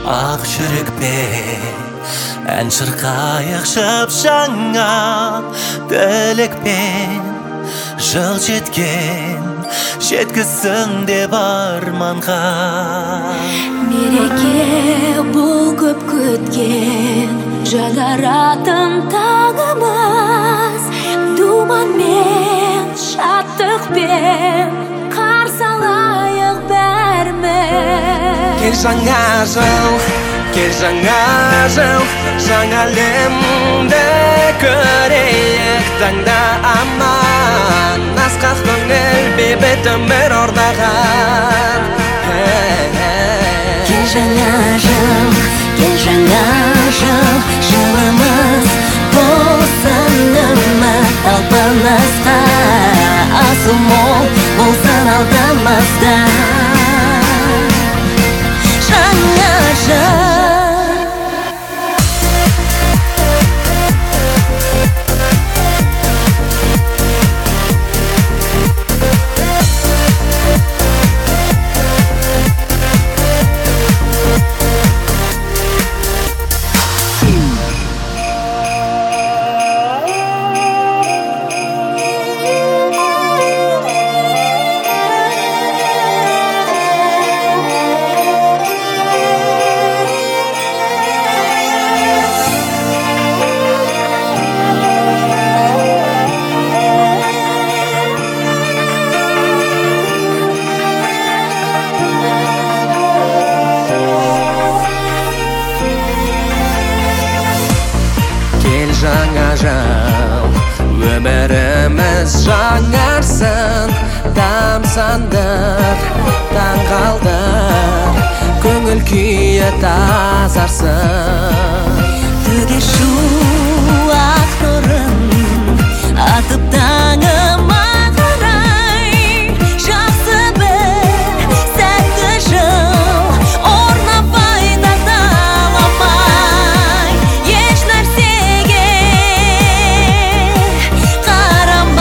ақ жүрекпен ән шырқайық шапшаңа, тілекпен жыл жеткен жеткізсін деп арманға. Мереке бұл көп күткен жаңаратын таңымыз, думанмен шаттықпен қарсы алайық бәріміз. Кел жаңа жыл, жаңа әлемді көрейік таңда аман, асқақ көңіл бейбіт өмір орнаған. Кел жаңа жыл, жылымыз болсын үміт талпынысқа, асыл мол болсын алдымызда. Жаңа жыл жаңа жыл, өміріміз жаңарсын, тамсандыр, таңғалдыр, көңіл күйі тазарсын. Төге шу ақ нұрын атып таңыма қарай, жақсы бір сәтті жыл орнапай тазаламай, еш нәрсеге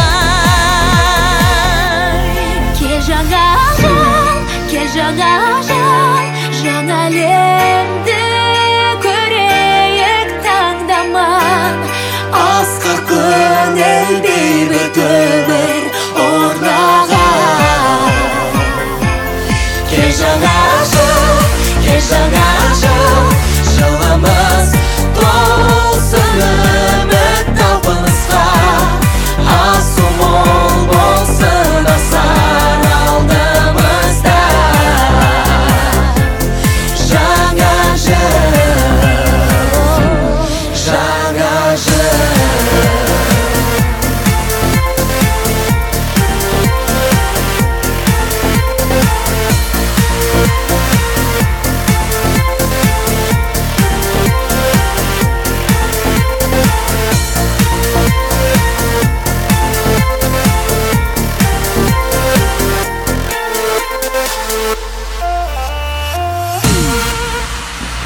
қарамай. Кел жаңа жыл,